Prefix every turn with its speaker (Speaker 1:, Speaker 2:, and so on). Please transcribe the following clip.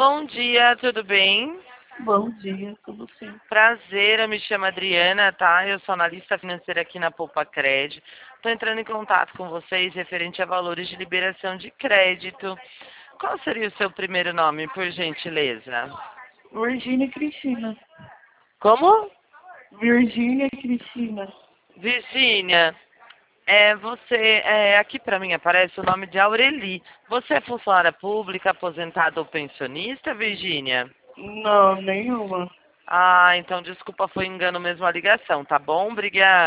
Speaker 1: Bom dia, tudo bem?
Speaker 2: Bom dia, tudo sim.
Speaker 1: Prazer, eu me chamo Adriana, tá? Eu sou analista financeira aqui na Poupa Crédito. Estou entrando em contato com vocês referente a valores de liberação de crédito. Qual seria o seu primeiro nome, por gentileza?
Speaker 2: Virgínia Cristina.
Speaker 1: Como?
Speaker 2: Virgínia Cristina.
Speaker 1: Virgínia, aqui para mim aparece o nome de Aureli. Você é funcionária pública, aposentada ou pensionista, Virgínia?
Speaker 2: Não, nenhuma.
Speaker 1: Ah, então desculpa, foi engano mesmo a ligação, tá bom? Obrigada.